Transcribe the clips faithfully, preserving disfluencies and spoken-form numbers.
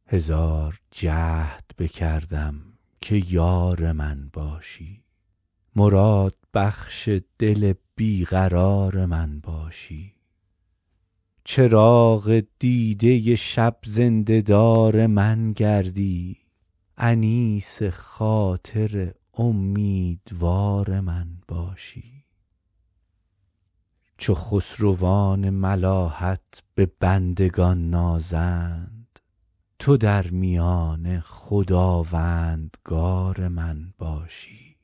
هزار جهد بکردم که یار من باشی، مراد بخش دل بیقرار من باشی. چراغ دیده شب زنده دار من گردی، انیس خاطر امیدوار من باشی. چو خسروان ملاحت به بندگان نازند، تو در میانه خداوندگار من باشی.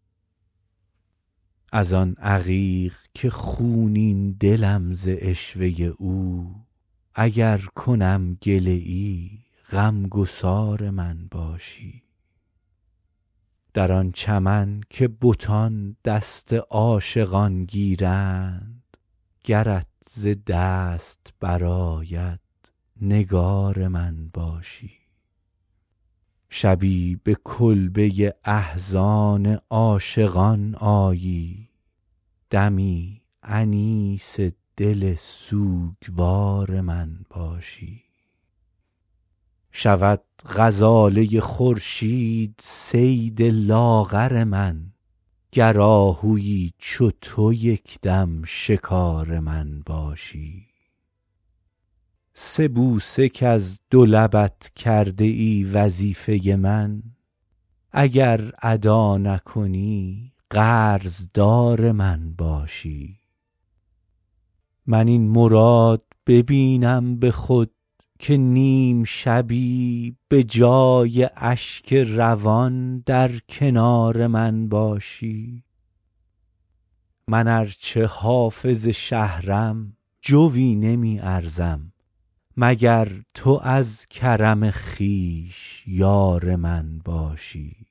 از آن عقیق که خونین دلم ز عشوه او، اگر کنم گله ای غمگسار من باشی. در آن چمن که بتان دست عاشقان گیرند، گرت ز دست برآید نگار من باشی. شبی به کلبه احزان عاشقان آیی، دمی انیس دل سوگوار من باشی. شود غزاله خورشید صید لاغر من، گر آهویی چو تو یکدم شکار من باشی. سه بوسه کز دو لبت کرده ای وظیفه من، اگر ادا نکنی قرضدار من باشی. من این مراد ببینم به خود که نیم شبی به جای اشک روان در کنار من باشی. من ار چه حافظ شهرم جوی نمی ارزم، مگر تو از کرم خویش یار من باشی.